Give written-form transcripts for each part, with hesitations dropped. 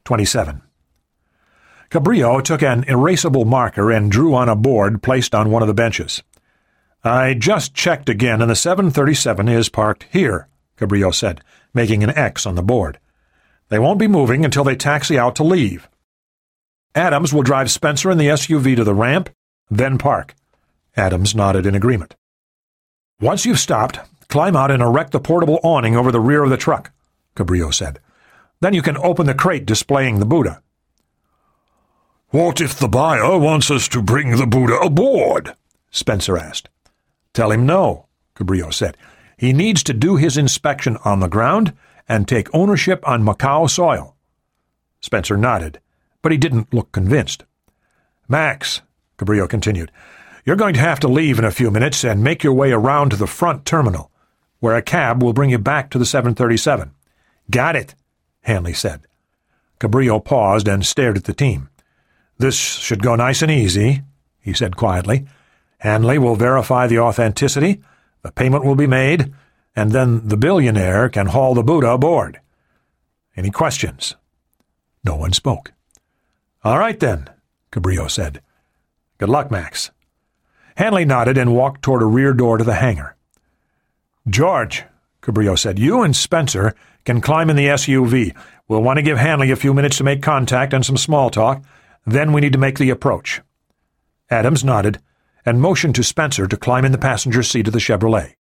27. Cabrillo took an erasable marker and drew on a board placed on one of the benches. "I just checked again, and the 737 is parked here," Cabrillo said, making an X on the board. "They won't be moving until they taxi out to leave. Adams will drive Spencer and the SUV to the ramp, then park." Adams nodded in agreement. "Once you've stopped, climb out and erect the portable awning over the rear of the truck," Cabrillo said. "Then you can open the crate displaying the Buddha." "What if the buyer wants us to bring the Buddha aboard?" Spencer asked. "Tell him no," Cabrillo said. "He needs to do his inspection on the ground and take ownership on Macau soil." Spencer nodded, but he didn't look convinced. "Max," Cabrillo continued, "you're going to have to leave in a few minutes and make your way around to the front terminal, where a cab will bring you back to the 737. "Got it," Hanley said. Cabrillo paused and stared at the team. "This should go nice and easy," he said quietly. "Hanley will verify the authenticity, the payment will be made, and then the billionaire can haul the Buddha aboard. Any questions?" No one spoke. "All right, then," Cabrillo said. "Good luck, Max." Hanley nodded and walked toward a rear door to the hangar. "George," Cabrillo said, "you and Spencer can climb in the SUV. We'll want to give Hanley a few minutes to make contact and some small talk. Then we need to make the approach." Adams nodded and motioned to Spencer to climb in the passenger seat of the Chevrolet.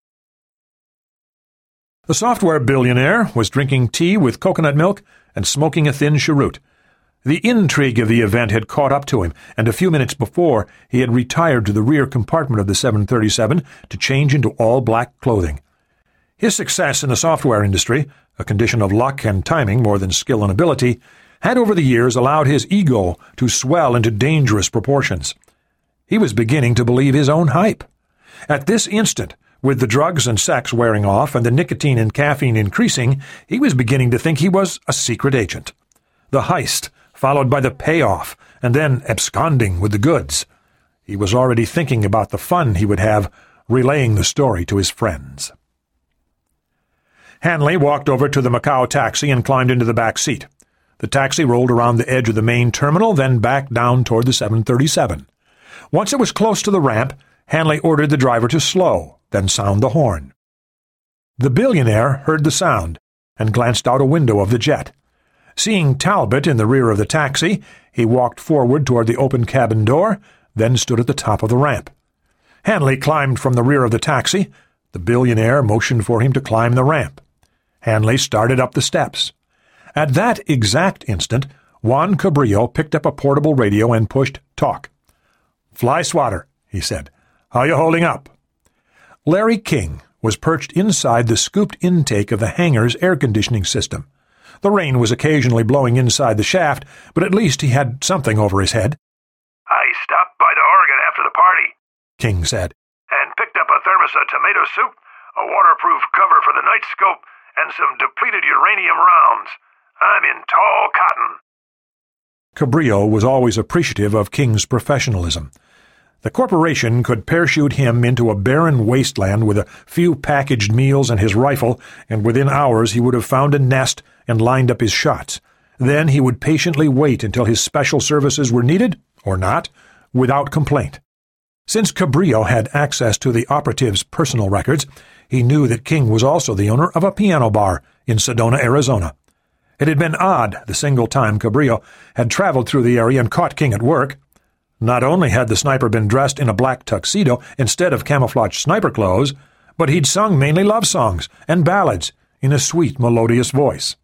The software billionaire was drinking tea with coconut milk and smoking a thin cheroot. The intrigue of the event had caught up to him, and a few minutes before he had retired to the rear compartment of the 737 to change into all-black clothing. His success in the software industry, a condition of luck and timing more than skill and ability, had over the years allowed his ego to swell into dangerous proportions. He was beginning to believe his own hype. At this instant, with the drugs and sex wearing off and the nicotine and caffeine increasing, he was beginning to think he was a secret agent. The heist, followed by the payoff, and then absconding with the goods. He was already thinking about the fun he would have relaying the story to his friends. Hanley walked over to the Macau taxi and climbed into the back seat. The taxi rolled around the edge of the main terminal, then back down toward the 737. Once it was close to the ramp, Hanley ordered the driver to slow, then sound the horn. The billionaire heard the sound and glanced out a window of the jet. Seeing Talbot in the rear of the taxi, he walked forward toward the open cabin door, then stood at the top of the ramp. Hanley climbed from the rear of the taxi. The billionaire motioned for him to climb the ramp. Hanley started up the steps. At that exact instant, Juan Cabrillo picked up a portable radio and pushed talk. "Fly swatter," he said. "How you holding up?" Larry King was perched inside the scooped intake of the hangar's air conditioning system. The rain was occasionally blowing inside the shaft, but at least he had something over his head. "I stopped by the Oregon after the party," King said, "and picked up a thermos of tomato soup, a waterproof cover for the night scope, and some depleted uranium rounds. I'm in tall cotton." Cabrillo was always appreciative of King's professionalism. The corporation could parachute him into a barren wasteland with a few packaged meals and his rifle, and within hours he would have found a nest and lined up his shots. Then he would patiently wait until his special services were needed, or not, without complaint. Since Cabrillo had access to the operative's personal records, he knew that King was also the owner of a piano bar in Sedona, Arizona. It had been odd the single time Cabrillo had traveled through the area and caught King at work. Not only had the sniper been dressed in a black tuxedo instead of camouflage sniper clothes, but he'd sung mainly love songs and ballads in a sweet, melodious voice.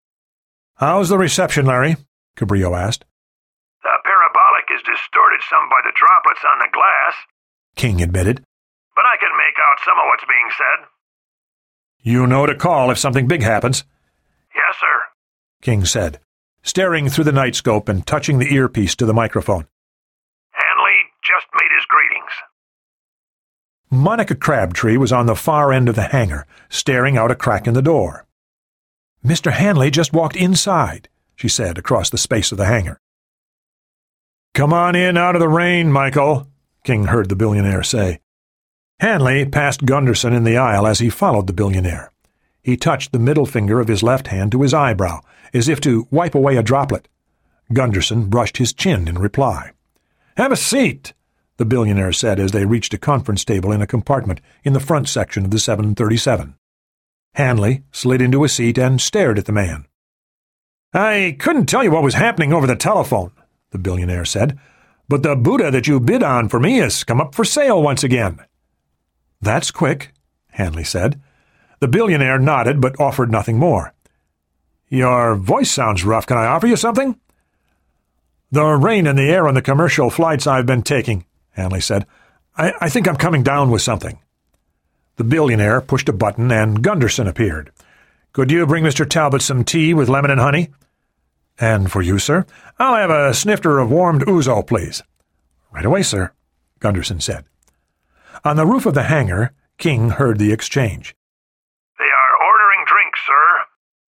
"How's the reception, Larry?" Cabrillo asked. "The parabolic is distorted some by the droplets on the glass," King admitted. "but I can make out some of what's being said." "You know to call if something big happens." "Yes, sir," King said, staring through the nightscope and touching the earpiece to the microphone. "Hanley just made his greetings." Monica Crabtree was on the far end of the hangar, staring out a crack in the door. "Mr. Hanley just walked inside," she said across the space of the hangar. "Come on in out of the rain, Michael," King heard the billionaire say. Hanley passed Gunderson in the aisle as he followed the billionaire. He touched the middle finger of his left hand to his eyebrow, as if to wipe away a droplet. Gunderson brushed his chin in reply. "Have a seat," the billionaire said as they reached a conference table in a compartment in the front section of the 737. Hanley slid into a seat and stared at the man. "I couldn't tell you what was happening over the telephone," the billionaire said, "but the Buddha that you bid on for me has come up for sale once again." "That's quick," Hanley said. The billionaire nodded but offered nothing more. "Your voice sounds rough. Can I offer you something?" "The rain and the air on the commercial flights I've been taking," Hanley said. I think I'm coming down with something." The billionaire pushed a button and Gunderson appeared. "Could you bring Mr. Talbot some tea with lemon and honey?" "And for you, sir?" "I'll have a snifter of warmed ouzo, please." "Right away, sir," Gunderson said. On the roof of the hangar, King heard the exchange. "They are ordering drinks, sir."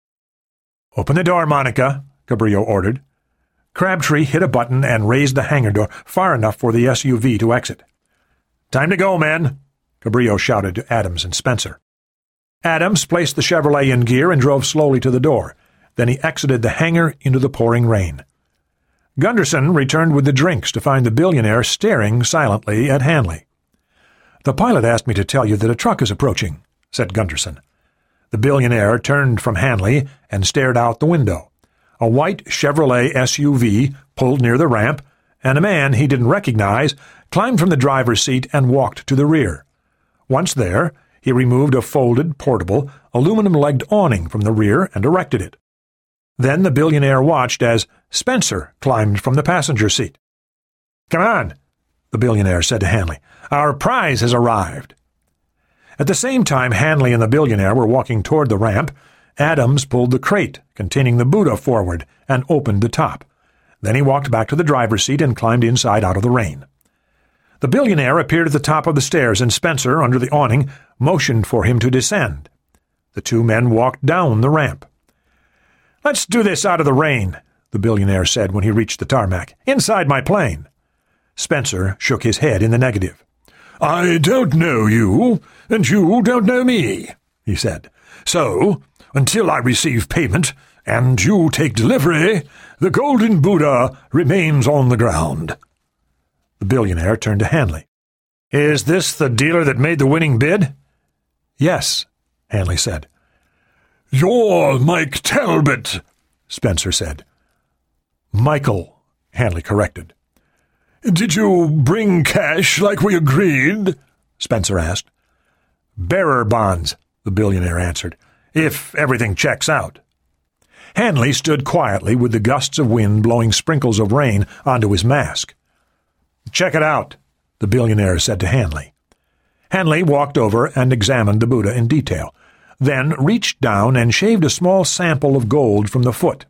"Open the door, Monica," Cabrillo ordered. Crabtree hit a button and raised the hangar door far enough for the SUV to exit. "Time to go, men," Cabrillo shouted to Adams and Spencer. Adams placed the Chevrolet in gear and drove slowly to the door. Then he exited the hangar into the pouring rain. Gunderson returned with the drinks to find the billionaire staring silently at Hanley. "The pilot asked me to tell you that a truck is approaching," said Gunderson. The billionaire turned from Hanley and stared out the window. A white Chevrolet SUV pulled near the ramp, and a man he didn't recognize climbed from the driver's seat and walked to the rear. Once there, he removed a folded, portable, aluminum-legged awning from the rear and erected it. Then the billionaire watched as Spencer climbed from the passenger seat. "Come on," the billionaire said to Hanley. "Our prize has arrived." At the same time Hanley and the billionaire were walking toward the ramp, Adams pulled the crate containing the Buddha forward and opened the top. Then he walked back to the driver's seat and climbed inside out of the rain. The billionaire appeared at the top of the stairs, and Spencer, under the awning, motioned for him to descend. The two men walked down the ramp. "Let's do this out of the rain," the billionaire said when he reached the tarmac. "Inside my plane." Spencer shook his head in the negative. "I don't know you, and you don't know me," he said. "So, until I receive payment, and you take delivery, the Golden Buddha remains on the ground." The billionaire turned to Hanley. "Is this the dealer that made the winning bid?" "Yes," Hanley said. "You're Mike Talbot," Spencer said. "Michael," Hanley corrected. "Did you bring cash like we agreed?" Spencer asked. "Bearer bonds," the billionaire answered, "if everything checks out." Hanley stood quietly with the gusts of wind blowing sprinkles of rain onto his mask. "Check it out," the billionaire said to Hanley. Hanley walked over and examined the Buddha in detail, then reached down and shaved a small sample of gold from the foot.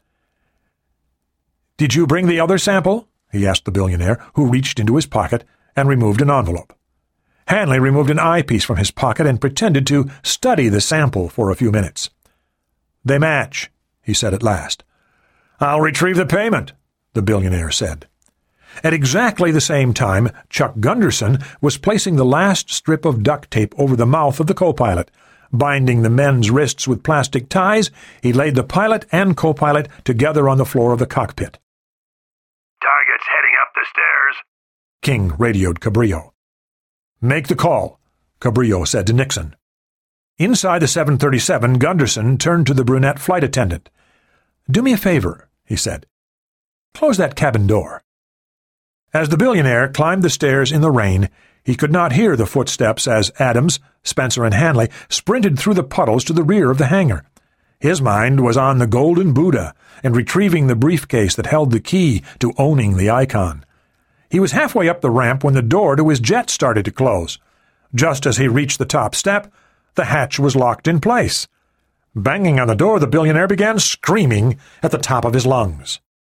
"Did you bring the other sample?" he asked the billionaire, who reached into his pocket and removed an envelope. Hanley removed an eyepiece from his pocket and pretended to study the sample for a few minutes. "They match," he said at last. "I'll retrieve the payment," the billionaire said. At exactly the same time, Chuck Gunderson was placing the last strip of duct tape over the mouth of the co-pilot. Binding the men's wrists with plastic ties, he laid the pilot and co-pilot together on the floor of the cockpit. "Target's heading up the stairs," King radioed Cabrillo. "Make the call," Cabrillo said to Nixon. Inside the 737, Gunderson turned to the brunette flight attendant. "Do me a favor," he said. "Close that cabin door." As the billionaire climbed the stairs in the rain, he could not hear the footsteps as Adams, Spencer, and Hanley sprinted through the puddles to the rear of the hangar. His mind was on the Golden Buddha and retrieving the briefcase that held the key to owning the icon. He was halfway up the ramp when the door to his jet started to close. Just as he reached the top step, the hatch was locked in place. Banging on the door, the billionaire began screaming at the top of his lungs.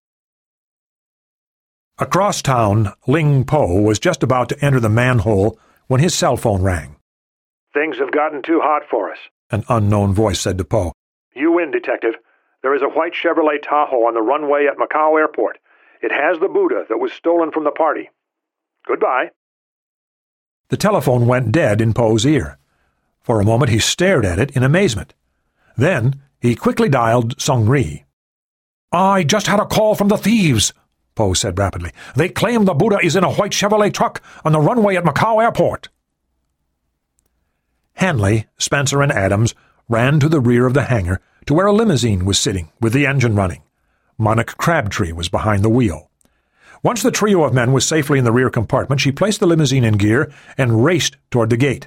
Across town, Ling Po was just about to enter the manhole when his cell phone rang. "Things have gotten too hot for us," an unknown voice said to Po. "You win, Detective. There is a white Chevrolet Tahoe on the runway at Macau Airport. It has the Buddha that was stolen from the party. Goodbye." The telephone went dead in Po's ear. For a moment he stared at it in amazement. Then he quickly dialed Sung Ri. "I just had a call from the thieves," Poe said rapidly. "They claim the Buddha is in a white Chevrolet truck on the runway at Macau Airport." Hanley, Spencer, and Adams ran to the rear of the hangar to where a limousine was sitting with the engine running. Monica Crabtree was behind the wheel. Once the trio of men was safely in the rear compartment, she placed the limousine in gear and raced toward the gate.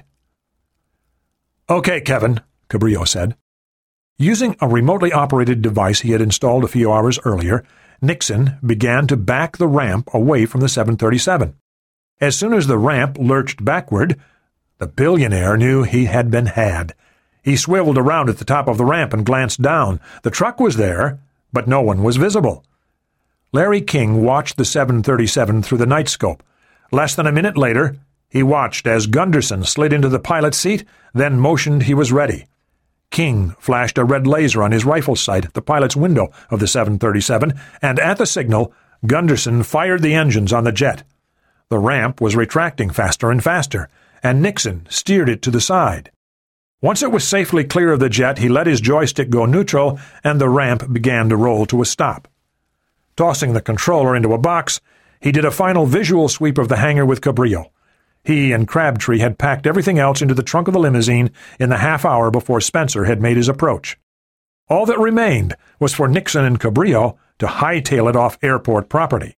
"Okay, Kevin," Cabrillo said. Using a remotely operated device he had installed a few hours earlier, Nixon began to back the ramp away from the 737. As soon as the ramp lurched backward, the billionaire knew he had been had. He swiveled around at the top of the ramp and glanced down. The truck was there, but no one was visible. Larry King watched the 737 through the nightscope. Less than a minute later, he watched as Gunderson slid into the pilot's seat, then motioned he was ready. King flashed a red laser on his rifle sight at the pilot's window of the 737, and at the signal, Gunderson fired the engines on the jet. The ramp was retracting faster and faster, and Nixon steered it to the side. Once it was safely clear of the jet, he let his joystick go neutral, and the ramp began to roll to a stop. Tossing the controller into a box, he did a final visual sweep of the hangar with Cabrillo. He and Crabtree had packed everything else into the trunk of the limousine in the half hour before Spencer had made his approach. All that remained was for Nixon and Cabrillo to hightail it off airport property.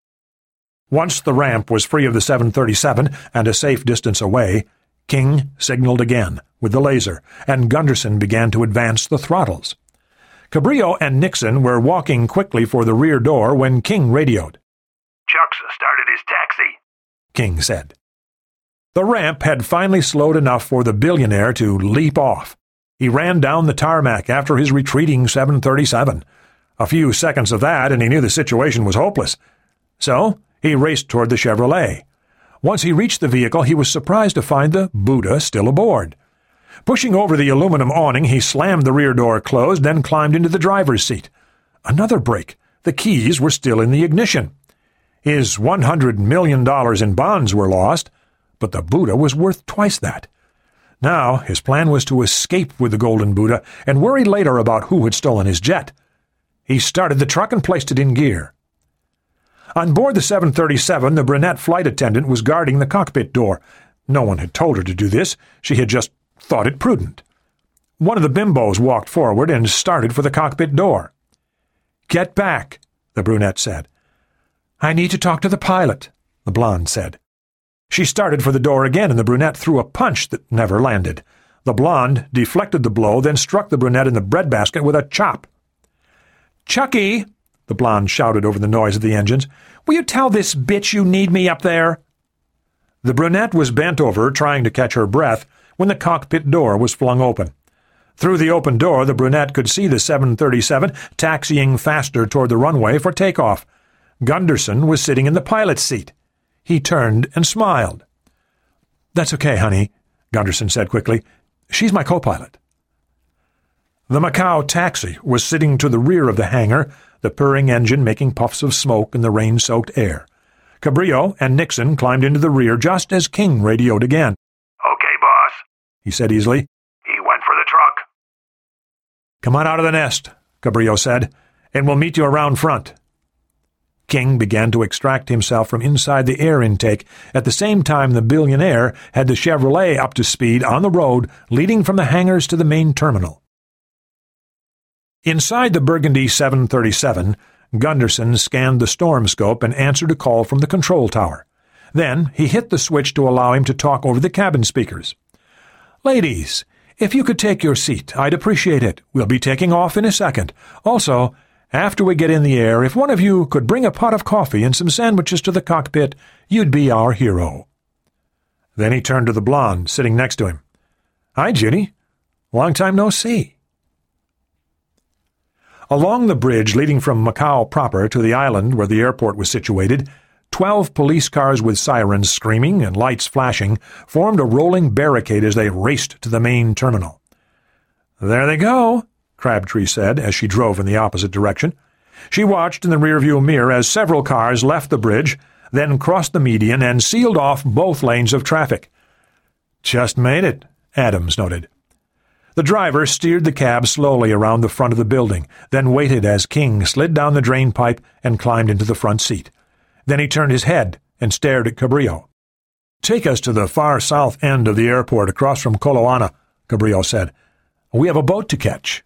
Once the ramp was free of the 737 and a safe distance away, King signaled again with the laser, and Gunderson began to advance the throttles. Cabrillo and Nixon were walking quickly for the rear door when King radioed. "Chuck's started his taxi," King said. The ramp had finally slowed enough for the billionaire to leap off. He ran down the tarmac after his retreating 737. A few seconds of that, and he knew the situation was hopeless. So he raced toward the Chevrolet. Once he reached the vehicle, he was surprised to find the Buddha still aboard. Pushing over the aluminum awning, he slammed the rear door closed, then climbed into the driver's seat. Another break. The keys were still in the ignition. His $100 million in bonds were lost, but the Buddha was worth twice that. Now his plan was to escape with the Golden Buddha and worry later about who had stolen his jet. He started the truck and placed it in gear. On board the 737, the brunette flight attendant was guarding the cockpit door. No one had told her to do this. She had just thought it prudent. One of the bimbos walked forward and started for the cockpit door. "Get back," the brunette said. "I need to talk to the pilot," the blonde said. She started for the door again, and the brunette threw a punch that never landed. The blonde deflected the blow, then struck the brunette in the breadbasket with a chop. "Chucky," the blonde shouted over the noise of the engines, "will you tell this bitch you need me up there?" The brunette was bent over, trying to catch her breath, when the cockpit door was flung open. Through the open door, the brunette could see the 737 taxiing faster toward the runway for takeoff. Gunderson was sitting in the pilot's seat. He turned and smiled. "That's okay, honey," Gunderson said quickly. "She's my co-pilot." The Macau taxi was sitting to the rear of the hangar, the purring engine making puffs of smoke in the rain-soaked air. Cabrillo and Nixon climbed into the rear just as King radioed again. "Okay, boss," he said easily. "He went for the truck." "Come on out of the nest," Cabrillo said, "and we'll meet you around front." King began to extract himself from inside the air intake. At the same time, the billionaire had the Chevrolet up to speed on the road leading from the hangars to the main terminal. Inside the burgundy 737, Gunderson scanned the storm scope and answered a call from the control tower. Then he hit the switch to allow him to talk over the cabin speakers. "Ladies, if you could take your seat, I'd appreciate it. We'll be taking off in a second. Also, after we get in the air, if one of you could bring a pot of coffee and some sandwiches to the cockpit, you'd be our hero." Then he turned to the blonde sitting next to him. "Hi, Judy. Long time no see." Along the bridge leading from Macau proper to the island where the airport was situated, 12 police cars with sirens screaming and lights flashing formed a rolling barricade as they raced to the main terminal. "There they go," Crabtree said as she drove in the opposite direction. She watched in the rearview mirror as several cars left the bridge, then crossed the median and sealed off both lanes of traffic. "Just made it," Adams noted. The driver steered the cab slowly around the front of the building, then waited as King slid down the drain pipe and climbed into the front seat. Then he turned his head and stared at Cabrillo. "Take us to the far south end of the airport across from Koloana," Cabrillo said. "We have a boat to catch."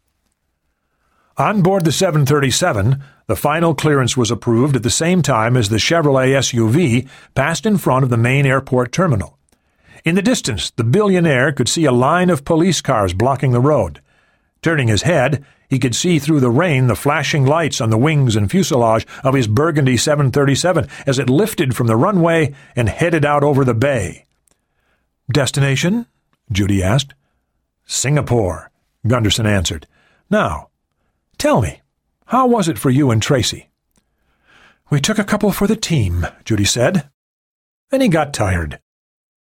On board the 737, the final clearance was approved at the same time as the Chevrolet SUV passed in front of the main airport terminal. In the distance, the billionaire could see a line of police cars blocking the road. Turning his head, he could see through the rain the flashing lights on the wings and fuselage of his burgundy 737 as it lifted from the runway and headed out over the bay. "Destination?" Judy asked. "Singapore," Gunderson answered. "Now, tell me, how was it for you and Tracy?" "We took a couple for the team," Judy said. Then he got tired.